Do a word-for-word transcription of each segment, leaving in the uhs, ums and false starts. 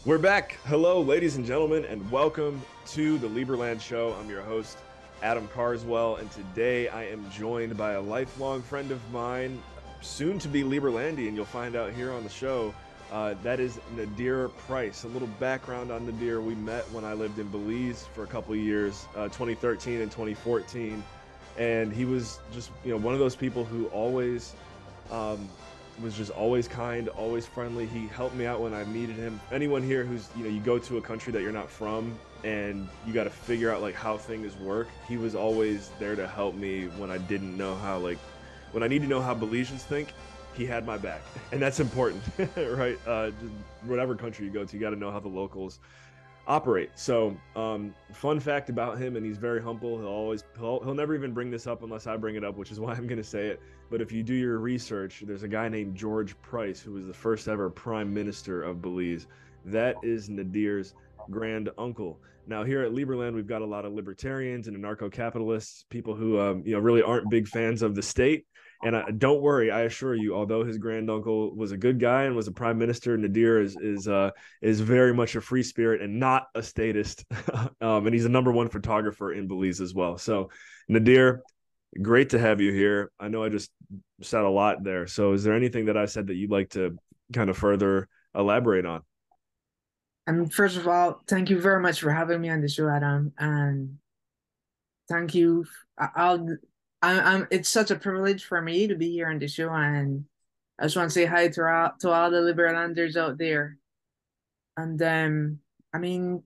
We're back. Hello, ladies and gentlemen, and welcome to the Lieberland Show. I'm your host, Adam Carswell, and today I am joined by a lifelong friend of mine, soon to be Lieberlandian. You'll find out here on the show. Uh, that is Nadir Price. A little background on Nadir. We met when I lived in Belize for a couple of years, uh, twenty thirteen and twenty fourteen, and he was just you know one of those people who always. Um, was just always kind, always friendly. He helped me out when I needed him. Anyone here who's, you know, you go to a country that you're not from and you got to figure out like how things work. He was always there to help me when I didn't know how, like, when I need to know how Belizeans think, he had my back. And that's important, right? Uh, just whatever country you go to, you got to know how the locals operate. So, um, fun fact about him, and he's very humble. He'll always, he'll, he'll never even bring this up unless I bring it up, which is why I'm going to say it. But if you do your research, there's a guy named George Price, who was the first ever prime minister of Belize. That is Nadir's grand uncle. Now, here at Lieberland, we've got a lot of libertarians and anarcho-capitalists, people who, um, you know, really aren't big fans of the state. And I, don't worry, I assure you, although his granduncle was a good guy and was a prime minister, Nadir is is uh, is very much a free spirit and not a statist. um, and he's a number one photographer in Belize as well. So, Nadir, great to have you here. I know I just said a lot there. So, is there anything that I said that you'd like to kind of further elaborate on? And first of all, thank you very much for having me on the show, Adam. And thank you. I- I'll, I, I'm. It's such a privilege for me to be here on the show, and I just want to say hi to all, to all the Liberlanders out there. And um, I mean,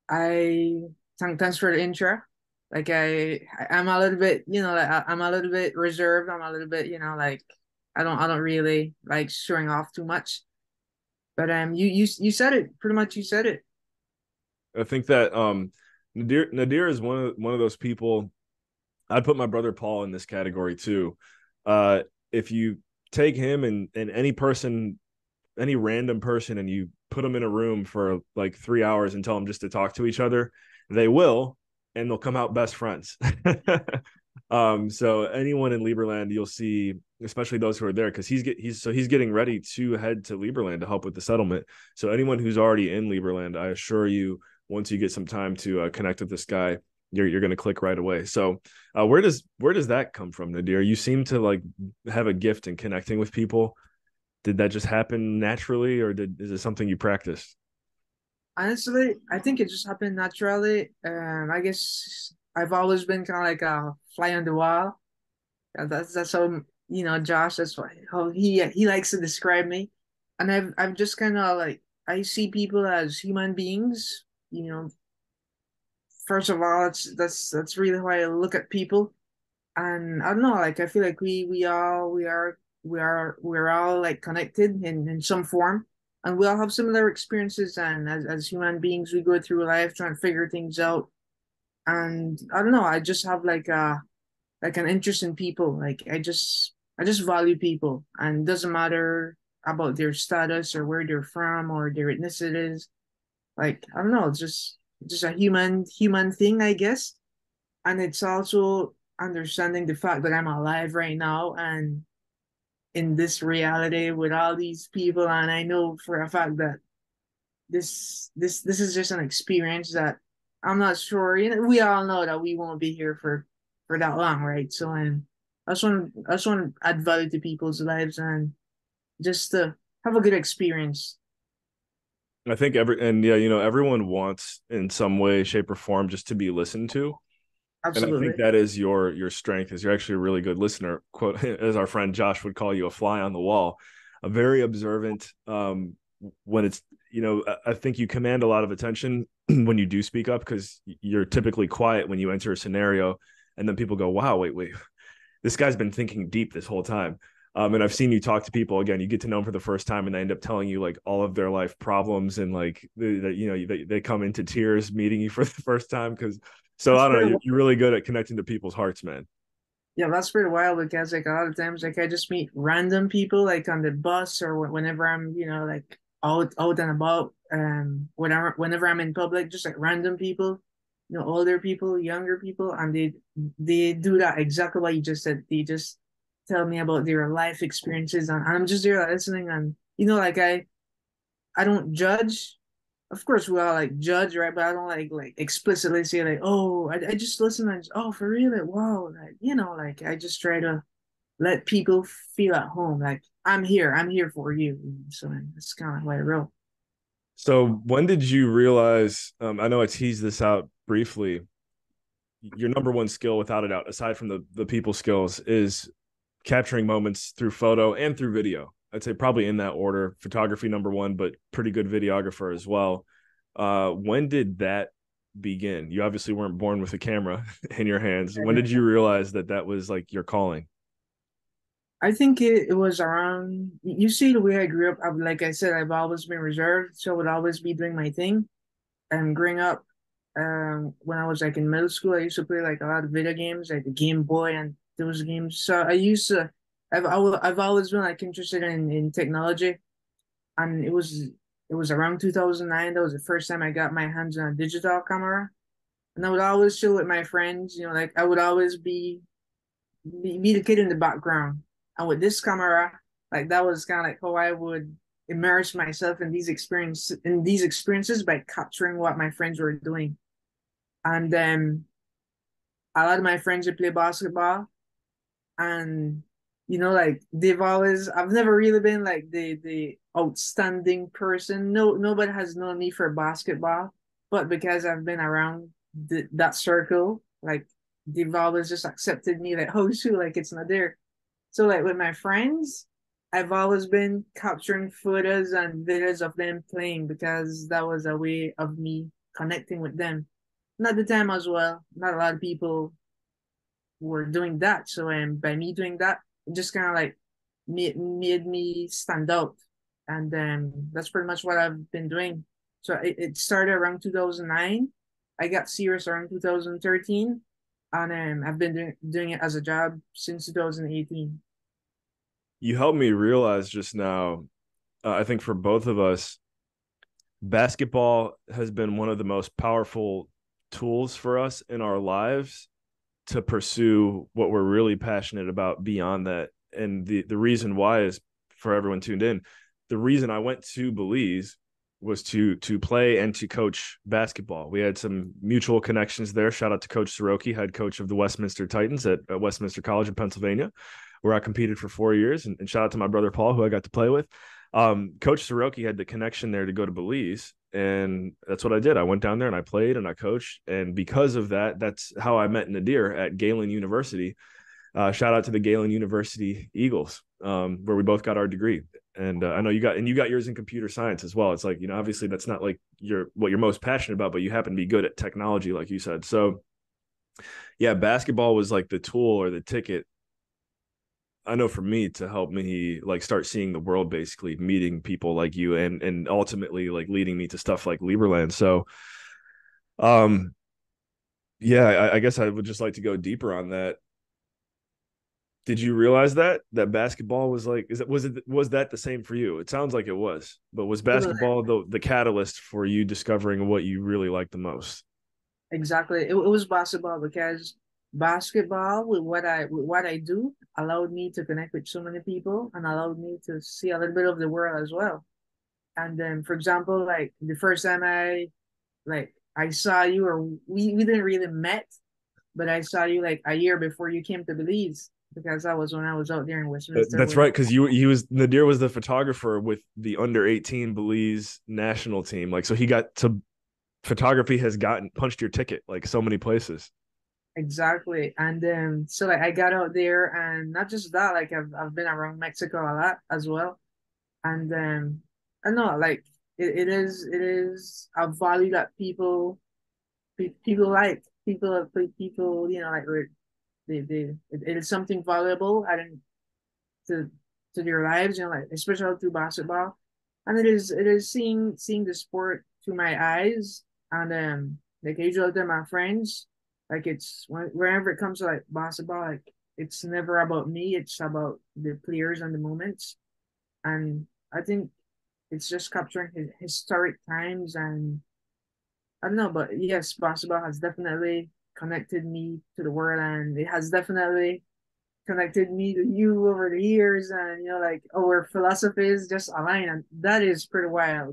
I thank thanks for the intro. Like I, I'm a little bit, you know, like I, I'm a little bit reserved. I'm a little bit, you know, like I don't, I don't really like showing off too much. But um, you, you, you said it pretty much. You said it. I think that um, Nadir Nadir is one of one of those people. I'd put my brother Paul in this category too. Uh, if you take him and and any person, any random person, and you put them in a room for like three hours and tell them just to talk to each other, they will, and they'll come out best friends. um, so anyone in Lieberland, you'll see, especially those who are there, because he's get he's so he's getting ready to head to Lieberland to help with the settlement. So anyone who's already in Lieberland, I assure you, once you get some time to uh, connect with this guy, you're you're going to click right away. So, uh, where does where does that come from, Nadir? You seem to like have a gift in connecting with people. Did that just happen naturally, or did is it something you practiced? Honestly, I think it just happened naturally. Um, I guess I've always been kind of like a fly on the wall. Uh, That's that's how you know Josh. That's why how he he likes to describe me, and I've I've just kind of like I see people as human beings. You know, first of all, that's that's that's really how I look at people, and I don't know. Like I feel like we we all we are we are we're all like connected in in some form, and we all have similar experiences. And as as human beings, we go through life trying to figure things out. And I don't know. I just have like a like an interest in people. Like I just I just value people, and it doesn't matter about their status or where they're from or their ethnicities. Like I don't know. It's just just a human human thing, I guess. And it's also understanding the fact that I'm alive right now and in this reality with all these people, and I know for a fact that this this this is just an experience that I'm not sure. You know, we all know that we won't be here for for that long, right? So, um, I just want I just want to add value to people's lives and just to have a good experience. I think every and yeah, you know, everyone wants in some way, shape, or form just to be listened to. And I think Absolutely. that is your your strength is you're actually a really good listener. Quote as our friend Josh would call you, a fly on the wall, a very observant. Um, when it's you know, I think you command a lot of attention when you do speak up because you're typically quiet when you enter a scenario, and then people go, "Wow, wait, wait, this guy's been thinking deep this whole time." Um, and I've seen you talk to people again. You get to know them for the first time, and they end up telling you like all of their life problems, and like that you know they, they come into tears meeting you for the first time because. So That's I don't know. pretty. You're, you're really good at connecting to people's hearts, man. Yeah, that's pretty wild because like a lot of times like I just meet random people like on the bus or wh- whenever I'm you know like out out and about um whenever whenever I'm in public just like random people, you know, older people, younger people, and they they do that exactly what you just said. They just tell me about their life experiences, and I'm just there listening, and you know like I I don't judge of course we all like judge, right? But I don't like like explicitly say like, oh, I, I just listen and just, oh, for real, like, wow, like you know, like I just try to let people feel at home, like I'm here, I'm here for you. So that's kind of what I wrote. So when did you realize? Um, I know I teased this out briefly. Your number one skill, without a doubt, aside from the the people skills, is capturing moments through photo and through video. I'd say probably in that order. Photography number one, but pretty good videographer as well. Uh, when did that begin? You obviously weren't born with a camera in your hands. When did you realize that that was like your calling? I think it, it was around, you see the way I grew up. I, like I said, I've always been reserved, so I would always be doing my thing. And growing up, um, when I was like in middle school, I used to play like a lot of video games, like the Game Boy and those games. So I used to, I've al- I've always been like interested in in technology, and it was it was around two thousand nine. That was the first time I got my hands on a digital camera, and I would always chill with my friends. You know, like I would always be be, be the kid in the background. And with this camera, like that was kind of like how I would immerse myself in these experience in these experiences by capturing what my friends were doing. And then a lot of my friends would play basketball, and you know, like they've always I've never really been like the the outstanding person. No, nobody has known me for basketball, but because I've been around the, that circle, like they've always just accepted me like, oh shoot, like it's not there. So like with my friends, I've always been capturing photos and videos of them playing because that was a way of me connecting with them. Not the time as well. Not a lot of people were doing that. So um, by me doing that, it just kind of like made, made me stand out. And um, that's pretty much what I've been doing. So it, it started around two thousand nine. I got serious around two thousand thirteen. And um, I've been doing, doing it as a job since two thousand eighteen. You helped me realize just now, uh, I think for both of us, basketball has been one of the most powerful tools for us in our lives to pursue what we're really passionate about beyond that. And the, the reason why is, for everyone tuned in, the reason I went to Belize was to to play and to coach basketball. We had some mutual connections there. Shout out to Coach Soroki, head coach of the Westminster Titans at, at Westminster College in Pennsylvania, where I competed for four years. And, and shout out to my brother Paul, who I got to play with. Um, Coach Soroki had the connection there to go to Belize, and that's what I did. I went down there and I played and I coached, and because of that, that's how I met Nadir at Galen University. Uh, shout out to the Galen University Eagles, um, where we both got our degree. And uh, I know you got and you got yours in computer science as well. It's like, you know, obviously that's not like your what you're most passionate about, but you happen to be good at technology, like you said. So yeah, basketball was like the tool or the ticket, I know, for me, to help me like start seeing the world, basically meeting people like you, and and ultimately like leading me to stuff like Lieberland. So um yeah, I, I guess I would just like to go deeper on that. Did you realize that that basketball was like, is it was it was that the same for you? It sounds like it was, but was basketball the the catalyst for you discovering what you really like the most? Exactly. It, it was basketball because basketball with what I with what I do allowed me to connect with so many people and allowed me to see a little bit of the world as well. And then for example, like the first time I like I saw you or we, we didn't really met, but I saw you like a year before you came to Belize because that was when I was out there in Uh, Westminster That's with right, because you he was Nadir was the photographer with the under eighteen Belize national team. Like, so he got to photography has gotten punched your ticket like so many places. exactly. And then so like I got out there and not just that, like I've I've been around Mexico a lot as well. And then I know like it, it is it is a value that people people like people people you know like they, they it, it is something valuable adding to to their lives, you know, like especially through basketball. And it is it is seeing seeing the sport through my eyes, and um like I usually tell my friends, like it's when, whenever it comes to like basketball, like it's never about me, it's about the players and the moments. And I think it's just capturing his historic times, and I don't know, but yes, basketball has definitely connected me to the world, and it has definitely connected me to you over the years, and you know, like our philosophies just align, and that is pretty wild.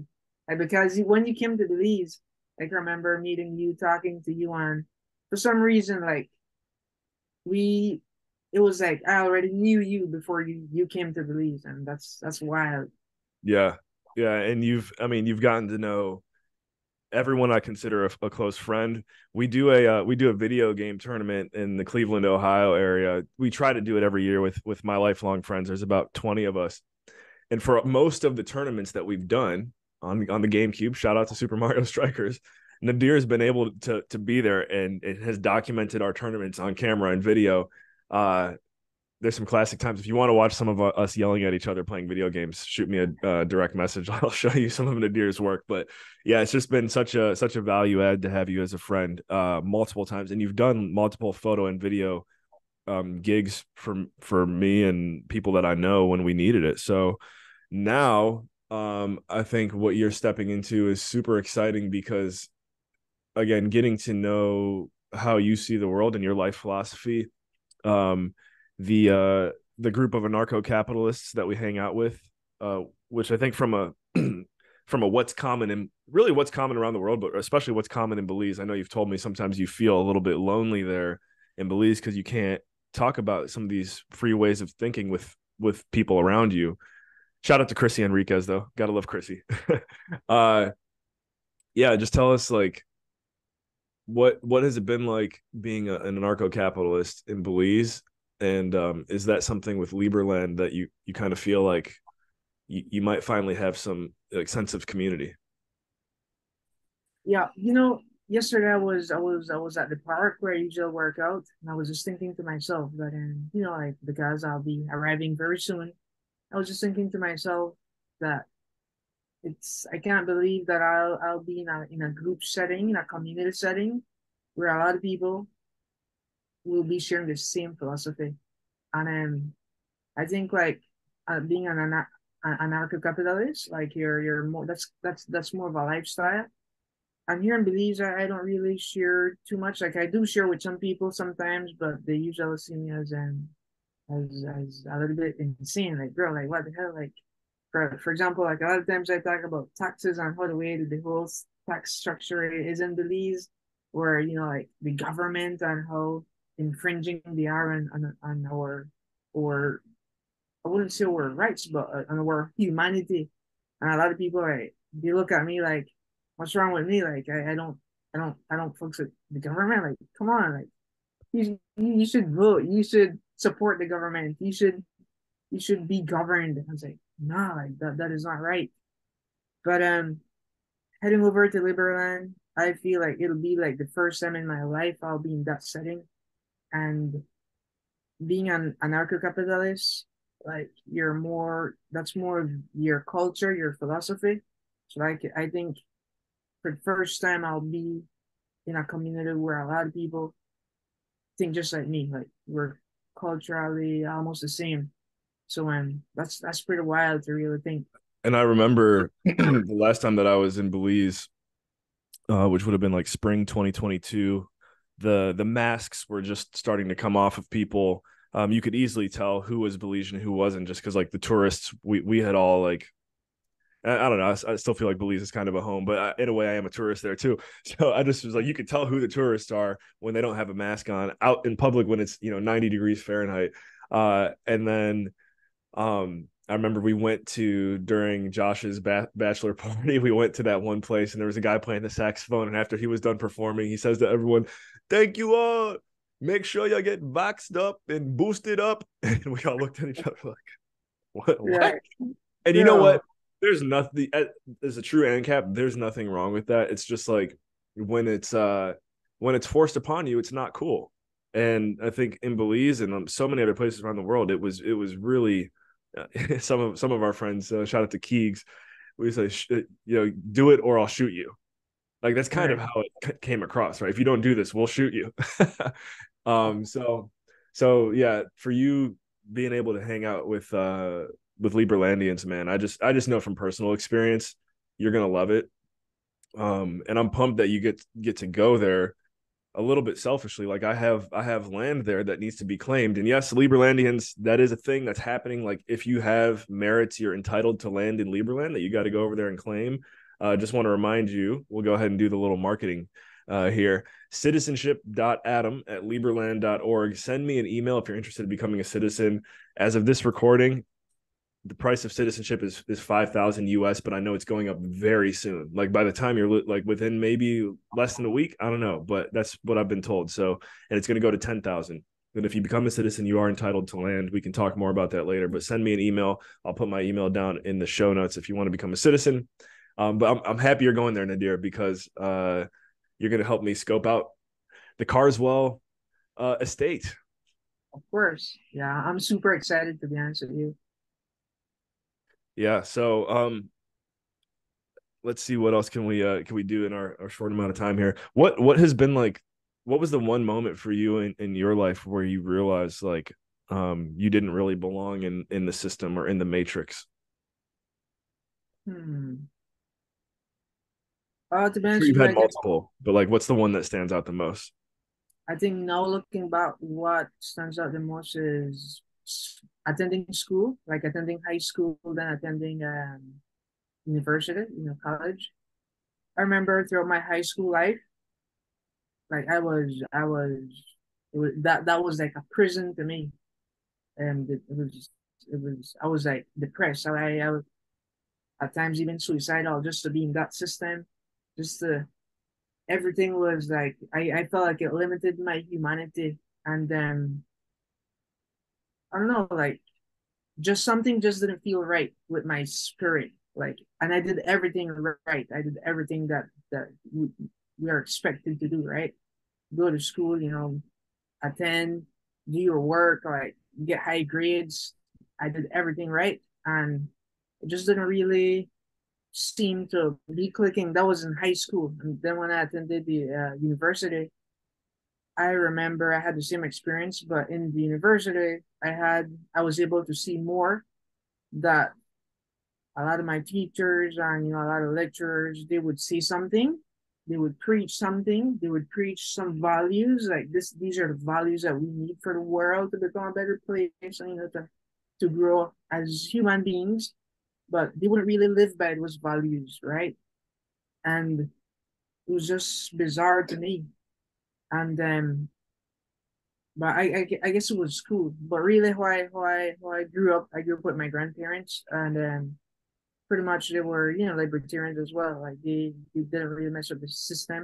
Like because when you came to Belize, like I remember meeting you, talking to you on, for some reason, like we, it was like I already knew you before you you came to Belize, and that's that's wild. Yeah. Yeah. And you've, I mean, you've gotten to know everyone I consider a, a close friend. We do a uh, we do a video game tournament in the Cleveland, Ohio area. We try to do it every year with with my lifelong friends. There's about twenty of us, and for most of the tournaments that we've done on on the GameCube, shout out to Super Mario Strikers, Nadir has been able to to be there and it has documented our tournaments on camera and video. Uh, there's some classic times. If you want to watch some of us yelling at each other playing video games, shoot me a uh, direct message. I'll show you some of Nadir's work. But yeah, it's just been such a such a value add to have you as a friend uh, multiple times, and you've done multiple photo and video um, gigs for for me and people that I know when we needed it. So now um, I think what you're stepping into is super exciting because again, getting to know how you see the world and your life philosophy. Um, the uh the group of anarcho-capitalists that we hang out with, uh, which I think from a from a what's common and really what's common around the world, but especially what's common in Belize. I know you've told me sometimes you feel a little bit lonely there in Belize because you can't talk about some of these free ways of thinking with with people around you. Shout out to Chrissy Enriquez though. Gotta love Chrissy. uh yeah, just tell us like what what has it been like being a, an anarcho-capitalist in Belize? And um, is that something with Liberland that you you kind of feel like you, you might finally have some like sense of community? Yeah, you know, yesterday I was I was I was at the park where I usually work out, and I was just thinking to myself that, um, you know, like because I'll be arriving very soon, I was just thinking to myself that it's I can't believe that I'll I'll be in a in a group setting, in a community setting, where a lot of people will be sharing the same philosophy, and um, I think like uh, being an ana- an anarcho-capitalist, like you're you're more that's that's that's more of a lifestyle. I'm here in Belize. I, I don't really share too much. Like I do share with some people sometimes, but they usually see me as um as as a little bit insane. Like, girl, like what the hell? Like for for example, like a lot of times I talk about taxes and how the way that the whole tax structure is in Belize, where you know like the government and how infringing they are on on, on our or I wouldn't say our rights, but uh, on our humanity. And a lot of people like they look at me like, "What's wrong with me? Like I, I don't I don't I don't focus with the government. Like come on, like you you should vote. You should support the government. You should you should be governed." I was like, nah, like that that is not right. But um, heading over to Liberland, I feel like it'll be like the first time in my life I'll be in that setting, and being an anarcho-capitalist, like you're more that's more of your culture, your philosophy. So like I think for the first time I'll be in a community where a lot of people think just like me, like we're culturally almost the same. So um that's that's pretty wild to really think. And I remember the last time that I was in Belize, uh, which would have been like spring twenty twenty-two. The the masks were just starting to come off of people. Um, you could easily tell who was Belizean and who wasn't, just because like the tourists, we we had all like I, I don't know. I, I still feel like Belize is kind of a home, but I, in a way, I am a tourist there too. So I just was like, you could tell who the tourists are when they don't have a mask on out in public when it's you know ninety degrees Fahrenheit. Uh, and then um, I remember we went to during Josh's ba- bachelor party. We went to that one place, and there was a guy playing the saxophone. And after he was done performing, he says to everyone, "Thank you all. Make sure you get vaxxed up and boosted up." And we all looked at each other like, "What? What?" Right. And you know Yeah. what? There's nothing as a true ANCAP, there's nothing wrong with that. It's just like when it's uh when it's forced upon you, it's not cool. And I think in Belize and um, so many other places around the world, it was it was really uh, some of some of our friends. Uh, shout out to Keegs. We say, you know, do it or I'll shoot you. Like that's kind of Right. how it came across, right? If you don't do this, we'll shoot you. um, so so yeah, for you being able to hang out with uh with Liberlandians, man, I just I just know from personal experience, you're gonna love it. Um, and I'm pumped that you get get to go there a little bit selfishly. Like I have I have land there that needs to be claimed. And yes, Liberlandians, that is a thing that's happening. Like if you have merits, you're entitled to land in Liberland that you got to go over there and claim. uh, just want to remind you, we'll go ahead and do the little marketing uh, here. Citizenship dot adam at Liberland dot org. Send me an email if you're interested in becoming a citizen. As of this recording, the price of citizenship is is five thousand U S, but I know it's going up very soon. Like by the time you're like within maybe less than a week, I don't know, but that's what I've been told. So, and it's going to go to ten thousand. And if you become a citizen, you are entitled to land. We can talk more about that later, but send me an email. I'll put my email down in the show notes if you want to become a citizen. Um, but I'm, I'm happy you're going there, Nadir, because uh, you're going to help me scope out the Carswell uh, estate. Of course. Yeah, I'm super excited, to be honest with you. Yeah. So um, let's see what else can we uh, can we do in our, our short amount of time here. What what has been like? What was the one moment for you in, in your life where you realized like um, you didn't really belong in in the system or in the matrix? Hmm. Uh, to be I'm sure honest you've with you, had I guess multiple, but like, what's the one that stands out the most? I think now looking back, what stands out the most is attending school, like attending high school, then attending um, university, you know, college. I remember throughout my high school life, like I was, I was, it was that that was like a prison to me, and it, it was, it was, I was like depressed. So I, I was at times even suicidal just to be in that system, just to everything was like I, I felt like it limited my humanity, and then I don't know, like just something just didn't feel right with my spirit. Like, and I did everything right. I did everything that that we, we are expected to do, right? Go to school, you know, attend, do your work, like get high grades. I did everything right, and it just didn't really seem to be clicking. That was in high school, and then when I attended the uh, university, I remember I had the same experience, but in the university, I had I was able to see more that a lot of my teachers and you know a lot of lecturers they would say something, they would preach something, they would preach some values like this. These are the values that we need for the world to become a better place, and you know to to grow as human beings. But they wouldn't really live by those values, right? And it was just bizarre to me. And um, but I, I, I guess it was cool. But really, how I how I how I grew up, I grew up with my grandparents, and um, pretty much they were you know libertarians as well. Like they, they didn't really mess with the system.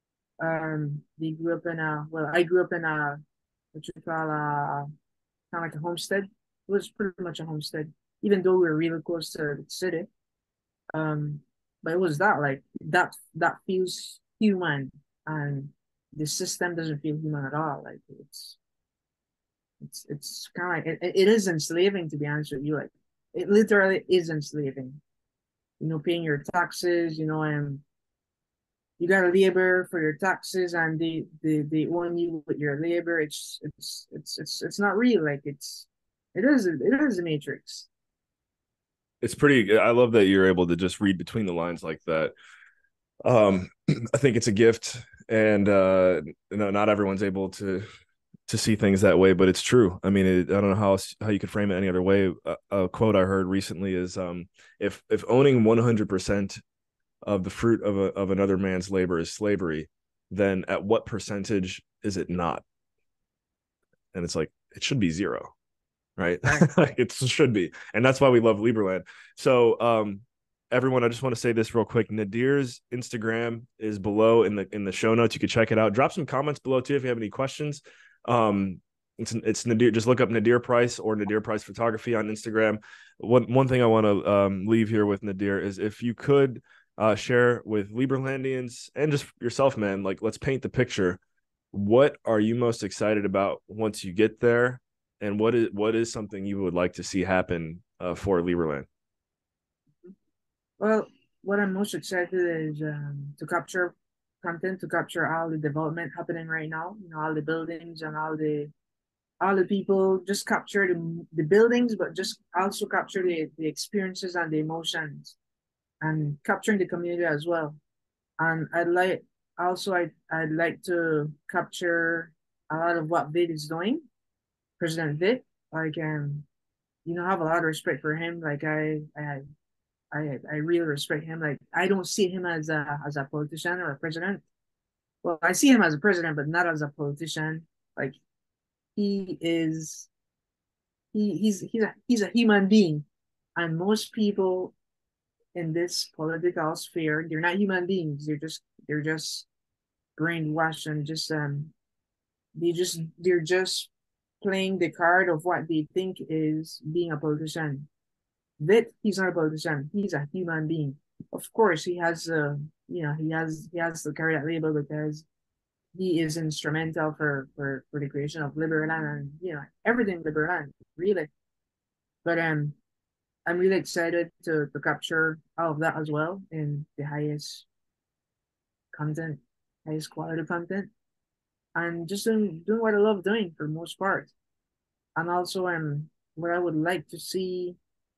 Um, they grew up in a well, I grew up in a what you call a kind of like a homestead. It was pretty much a homestead, even though we were really close to the city. Um, but it was that like that that feels human, and the system doesn't feel human at all. Like it's it's it's kind of like it, it is enslaving, to be honest with you. Like it literally is enslaving. You know, paying your taxes, you know, and you gotta labor for your taxes, and they they, they own you with your labor. It's it's it's it's it's not real. Like it's it is it is a matrix. It's pretty. I love that you're able to just read between the lines like that. Um, I think it's a gift, and uh, you know, not everyone's able to to see things that way, but it's true. I mean, it, I don't know how else, how you could frame it any other way. A, a quote I heard recently is, um, "If if owning one hundred percent of the fruit of a, of another man's labor is slavery, then at what percentage is it not?" And it's like it should be zero, right? Right. It should be, and that's why we love Liberland. So, um, everyone, I just want to say this real quick. Nadir's Instagram is below in the in the show notes. You can check it out. Drop some comments below too if you have any questions. Um, it's it's Nadir. Just look up Nadir Price or Nadir Price Photography on Instagram. One one thing I want to um, leave here with Nadir is if you could uh, share with Liberlandians and just yourself, man. Like, let's paint the picture. What are you most excited about once you get there, and what is what is something you would like to see happen uh, for Liberland? Well, what I'm most excited is um, to capture content, to capture all the development happening right now. You know, all the buildings and all the all the people. Just capture the the buildings, but just also capture the the experiences and the emotions, and capturing the community as well. And I'd like also I I'd like to capture a lot of what Vid is doing, President Vid. Like um, you know, I have a lot of respect for him. Like I I I I really respect him. Like I don't see him as a as a politician or a president. Well, I see him as a president, but not as a politician. Like he is he he's he's a he's a human being. And most people in this political sphere, they're not human beings. They're just they're just brainwashed and just um they just they're just playing the card of what they think is being a politician. That he's not a politician. He's a human being. Of course, he has uh you know he has he has to carry that label because he is instrumental for for for the creation of Liberland and you know everything Liberland really. But um, I'm really excited to to capture all of that as well in the highest content, highest quality content, and just doing doing what I love doing for the most part. And also um, what I would like to see.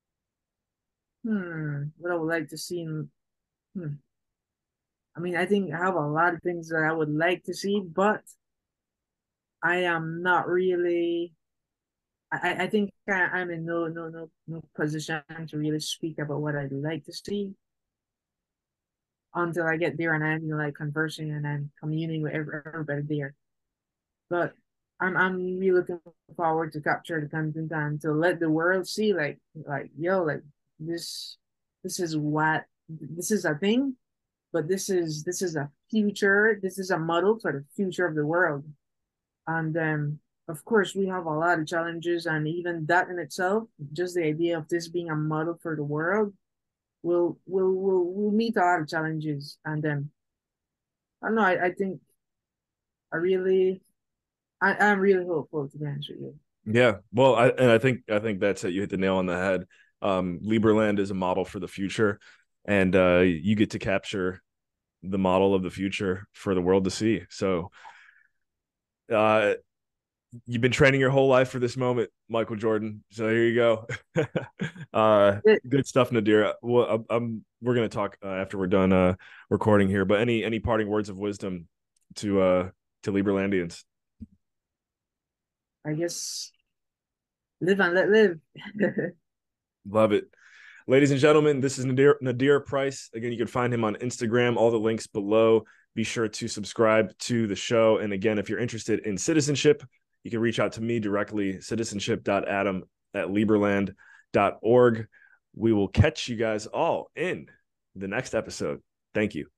Hmm, what I would like to see. In, hmm, I mean, I think I have a lot of things that I would like to see, but I am not really I, I think I, am in no no no no position to really speak about what I'd like to see until I get there and I'm you know, like conversing and I'm communing with everybody there. But I'm I'm really looking forward to capture the content and to let the world see like like yo like this this is what this is a thing, but this is this is a future. This is a model for the future of the world. And um, of course, we have a lot of challenges, and even that in itself, just the idea of this being a model for the world, will will will will meet a lot of challenges. And then I don't know. I, I think I really, I I'm really hopeful to be honest with you. Yeah, well, I and I think I think that's it. You hit the nail on the head. Um, Liberland is a model for the future, and uh, you get to capture the model of the future for the world to see. So, uh, you've been training your whole life for this moment, Michael Jordan. So here you go. uh, good stuff, Nadir. Well, I'm, I'm we're gonna talk uh, after we're done uh, recording here. But any any parting words of wisdom to uh, to Liberlandians? I guess live and let live. Love it. Ladies and gentlemen, this is Nadir, Nadir Price. Again, you can find him on Instagram, all the links below. Be sure to subscribe to the show. And again, if you're interested in citizenship, you can reach out to me directly, citizenship dot adam at liberland dot org. We will catch you guys all in the next episode. Thank you.